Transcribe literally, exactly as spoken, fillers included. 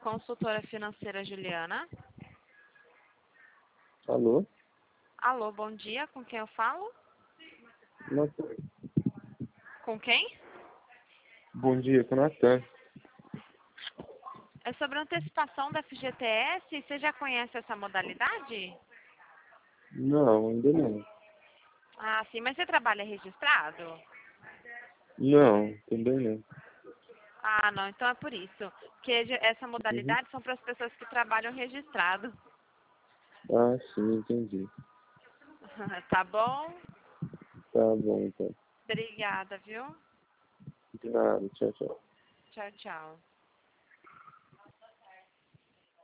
consultora financeira Juliana. Alô? Alô, bom dia. Com quem eu falo? Natan. Com quem? Bom dia, com o Natan. É sobre antecipação da F G T S. Você já conhece essa modalidade? Não, ainda não. Ah, sim. Mas você trabalha registrado? Não, também não. Ah, não. Então é por isso. Porque ge- essa Uhum. modalidade são para as pessoas que trabalham registrado. Ah, sim, entendi. Tá bom? Tá bom, então. Obrigada, viu? De nada, tchau, tchau. Tchau, tchau.